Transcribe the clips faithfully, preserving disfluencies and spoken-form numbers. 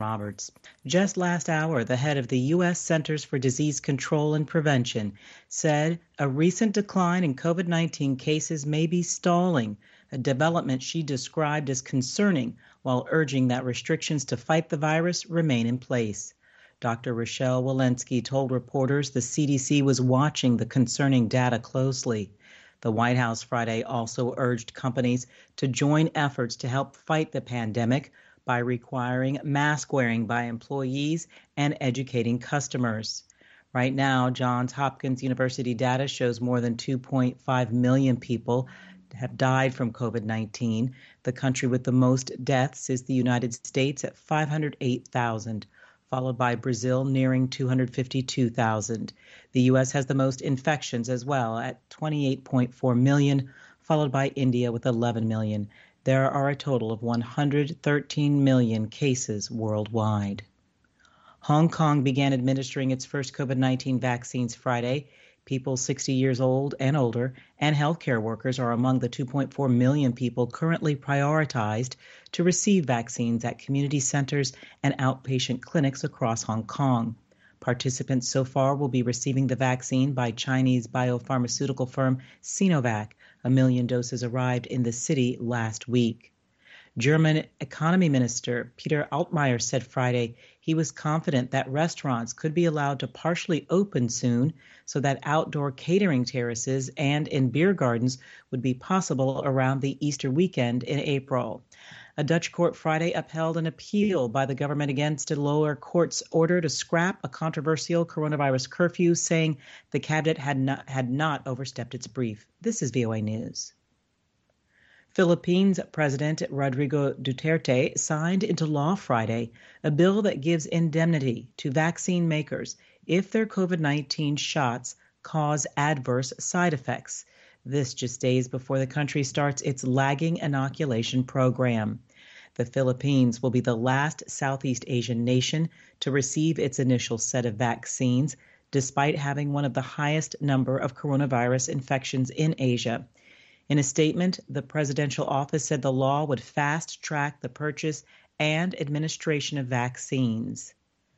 Roberts. Just last hour, the head of the U S Centers for Disease Control and Prevention said a recent decline in COVID nineteen cases may be stalling, a development she described as concerning, while urging that restrictions to fight the virus remain in place. Doctor Rochelle Walensky told reporters the C D C was watching the concerning data closely. The White House Friday also urged companies to join efforts to help fight the pandemic by requiring mask wearing by employees and educating customers. Right now, Johns Hopkins University data shows more than two point five million people have died from COVID nineteen. The country with the most deaths is the United States at five hundred eight thousand, followed by Brazil nearing two hundred fifty-two thousand. The U S has the most infections as well at twenty-eight point four million, followed by India with eleven million. There are a total of one hundred thirteen million cases worldwide. Hong Kong began administering its first COVID nineteen vaccines Friday. People sixty years old and older and healthcare workers are among the two point four million people currently prioritized to receive vaccines at community centers and outpatient clinics across Hong Kong. Participants so far will be receiving the vaccine by Chinese biopharmaceutical firm Sinovac. A million doses arrived in the city last week. German Economy Minister Peter Altmaier said Friday he was confident that restaurants could be allowed to partially open soon so that outdoor catering terraces and in beer gardens would be possible around the Easter weekend in April. A Dutch court Friday upheld an appeal by the government against a lower court's order to scrap a controversial coronavirus curfew, saying the cabinet had not, had not overstepped its brief. This is V O A News. Philippines President Rodrigo Duterte signed into law Friday a bill that gives indemnity to vaccine makers if their COVID nineteen shots cause adverse side effects. This just days before the country starts its lagging inoculation program. The Philippines will be the last Southeast Asian nation to receive its initial set of vaccines, despite having one of the highest number of coronavirus infections in Asia. In a statement, the presidential office said the law would fast-track the purchase and administration of vaccines.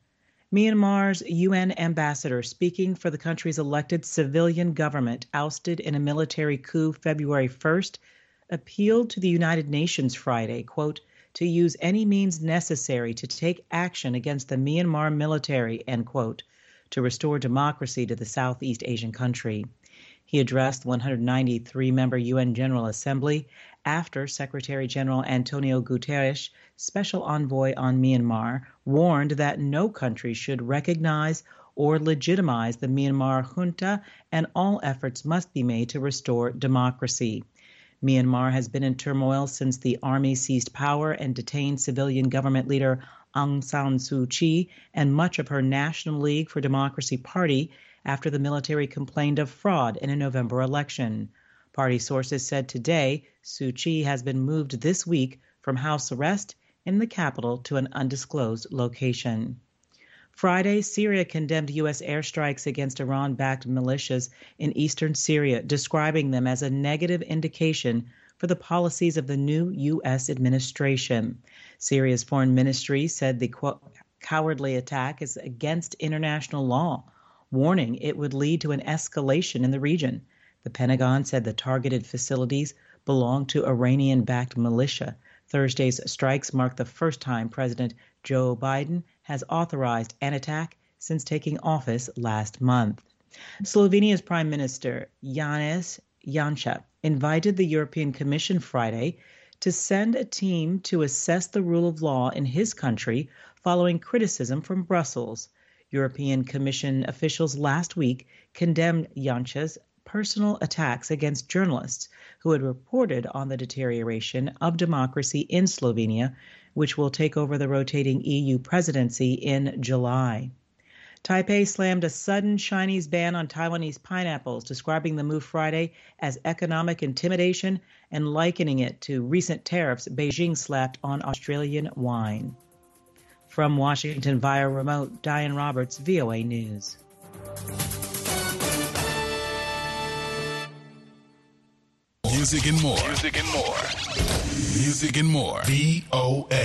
Myanmar's U N ambassador speaking for the country's elected civilian government ousted in a military coup February first appealed to the United Nations Friday, quote, to use any means necessary to take action against the Myanmar military, end quote, to restore democracy to the Southeast Asian country. He addressed the one hundred ninety-three member U N General Assembly after Secretary General Antonio Guterres, Special Envoy on Myanmar, warned that no country should recognize or legitimize the Myanmar junta and all efforts must be made to restore democracy. Myanmar has been in turmoil since the army seized power and detained civilian government leader Aung San Suu Kyi and much of her National League for Democracy party after the military complained of fraud in a November election. Party sources said today Suu Kyi has been moved this week from house arrest in the capital to an undisclosed location. Friday, Syria condemned U S airstrikes against Iran-backed militias in eastern Syria, describing them as a negative indication for the policies of the new U S administration. Syria's foreign ministry said the quote, cowardly attack is against international law, warning it would lead to an escalation in the region. The Pentagon said the targeted facilities belong to Iranian-backed militia. Thursday's strikes mark the first time President Joe Biden has authorized an attack since taking office last month. Slovenia's Prime Minister Janez Janša invited the European Commission Friday to send a team to assess the rule of law in his country following criticism from Brussels. European Commission officials last week condemned Janša's personal attacks against journalists who had reported on the deterioration of democracy in Slovenia, which will take over the rotating E U presidency in July. Taipei slammed a sudden Chinese ban on Taiwanese pineapples, describing the move Friday as economic intimidation and likening it to recent tariffs Beijing slapped on Australian wine. From Washington via remote, Diane Roberts, V O A News. Music and more. Music and more. Music and more. V O A.